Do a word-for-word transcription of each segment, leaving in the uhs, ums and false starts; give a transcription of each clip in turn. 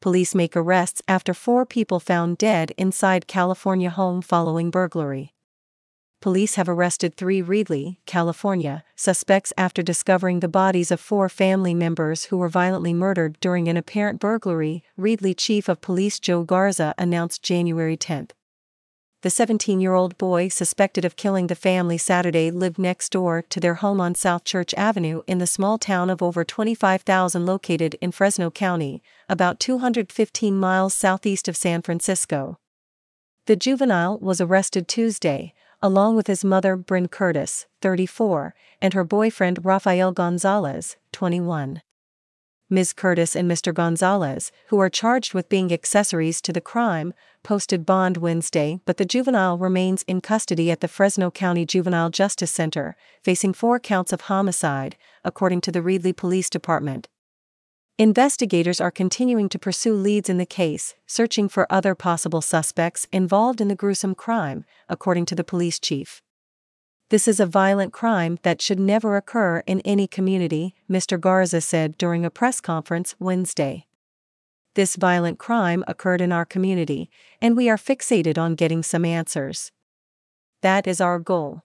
Police make arrests after four people found dead inside California home following burglary. Police have arrested three Reedley, California, suspects after discovering the bodies of four family members who were violently murdered during an apparent burglary, Reedley Chief of Police Joe Garza announced January tenth. The seventeen-year-old boy suspected of killing the family Saturday lived next door to their home on South Church Avenue in the small town of over twenty-five thousand located in Fresno County, about two hundred fifteen miles southeast of San Francisco. The juvenile was arrested Tuesday, along with his mother Bryn Curtis, thirty-four, and her boyfriend Rafael Gonzalez, twenty-one. Miz Curtis and Mister Gonzalez, who are charged with being accessories to the crime, posted bond Wednesday, but the juvenile remains in custody at the Fresno County Juvenile Justice Center, facing four counts of homicide, according to the Reedley Police Department. Investigators are continuing to pursue leads in the case, searching for other possible suspects involved in the gruesome crime, according to the police chief. "This is a violent crime that should never occur in any community," Mister Garza said during a press conference Wednesday. "This violent crime occurred in our community, and we are fixated on getting some answers. That is our goal.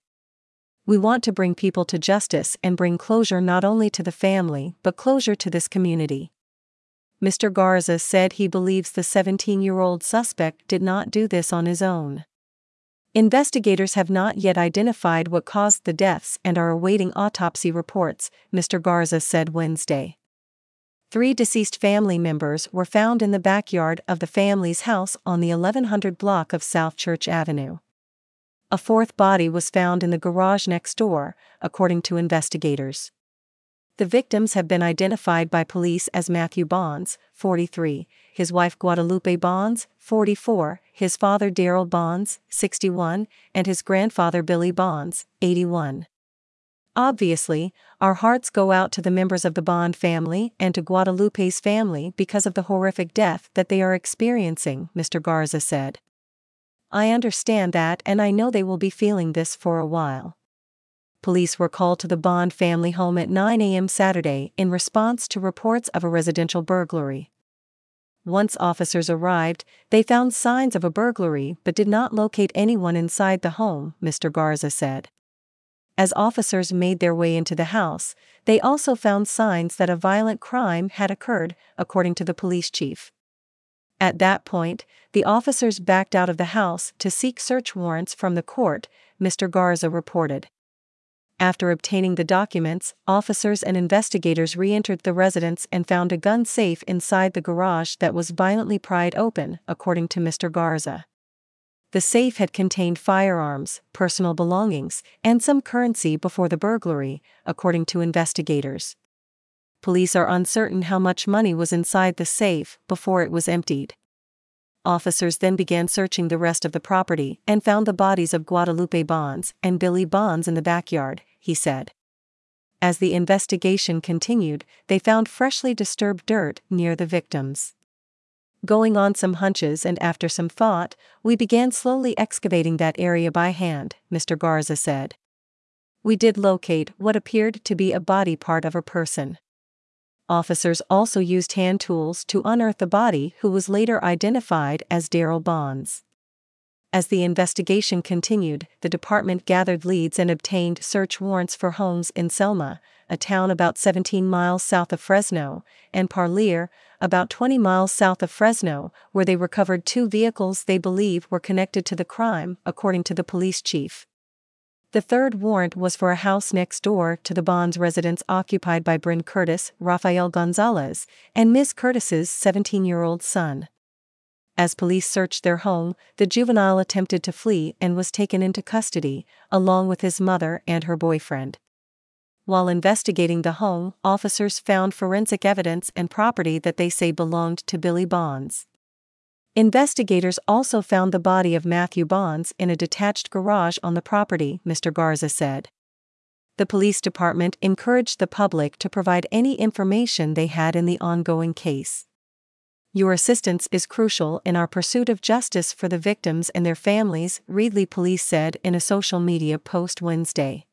We want to bring people to justice and bring closure not only to the family but closure to this community." Mister Garza said he believes the seventeen-year-old suspect did not do this on his own. Investigators have not yet identified what caused the deaths and are awaiting autopsy reports, Mister Garza said Wednesday. Three deceased family members were found in the backyard of the family's house on the eleven hundred block of South Church Avenue. A fourth body was found in the garage next door, according to investigators. The victims have been identified by police as Matthew Bonds, forty-three, his wife Guadalupe Bonds, forty-four, his father Darrell Bonds, sixty-one, and his grandfather Billy Bonds, eighty-one. "Obviously, our hearts go out to the members of the Bond family and to Guadalupe's family because of the horrific death that they are experiencing," Mister Garza said. "I understand that, and I know they will be feeling this for a while." Police were called to the Bond family home at nine a m Saturday in response to reports of a residential burglary. Once officers arrived, they found signs of a burglary but did not locate anyone inside the home, Mister Garza said. As officers made their way into the house, they also found signs that a violent crime had occurred, according to the police chief. At that point, the officers backed out of the house to seek search warrants from the court, Mister Garza reported. After obtaining the documents, officers and investigators re-entered the residence and found a gun safe inside the garage that was violently pried open, according to Mister Garza. The safe had contained firearms, personal belongings, and some currency before the burglary, according to investigators. Police are uncertain how much money was inside the safe before it was emptied. Officers then began searching the rest of the property and found the bodies of Guadalupe Bonds and Billy Bonds in the backyard, he said. As the investigation continued, they found freshly disturbed dirt near the victims. "Going on some hunches and after some thought, we began slowly excavating that area by hand," Mister Garza said. "We did locate what appeared to be a body part of a person." Officers also used hand tools to unearth the body, who was later identified as Darrell Bonds. As the investigation continued, the department gathered leads and obtained search warrants for homes in Selma, a town about seventeen miles south of Fresno, and Parlier, about twenty miles south of Fresno, where they recovered two vehicles they believe were connected to the crime, according to the police chief. The third warrant was for a house next door to the Bonds residence occupied by Bryn Curtis, Rafael Gonzalez, and Miz Curtis's seventeen-year-old son. As police searched their home, the juvenile attempted to flee and was taken into custody, along with his mother and her boyfriend. While investigating the home, officers found forensic evidence and property that they say belonged to Billy Bonds. Investigators also found the body of Matthew Bonds in a detached garage on the property, Mister Garza said. The police department encouraged the public to provide any information they had in the ongoing case. "Your assistance is crucial in our pursuit of justice for the victims and their families," Reedley Police said in a social media post Wednesday.